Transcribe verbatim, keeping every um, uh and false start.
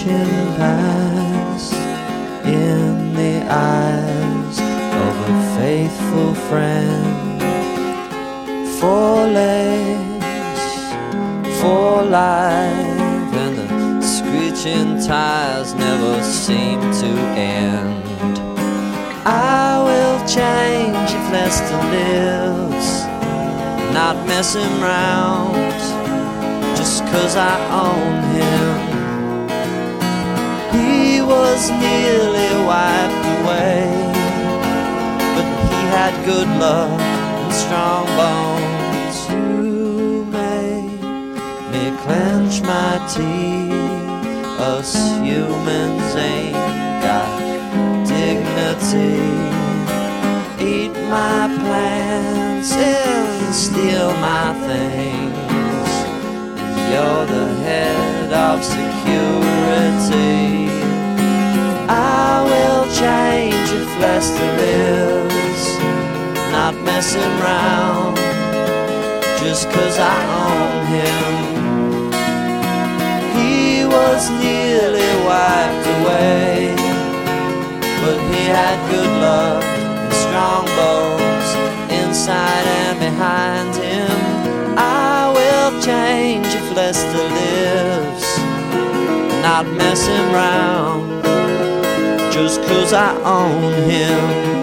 flashing past in the eyes of a faithful friend. Four legs, for life, and the screeching tires never seem to end. I will change if Lester lives, not messing round just 'cause I own him. He was nearly wiped away, but he had good luck and strong bones. You made me clench my teeth. Us humans ain't got dignity. Eat my plants and steal my things. You're the head of security. I will change if Lester lives, not messing round just 'cause I own him. He was nearly wiped away, but he had good luck and strong bones inside and behind him. I will change if Lester lives, not messing round just 'cause I own him.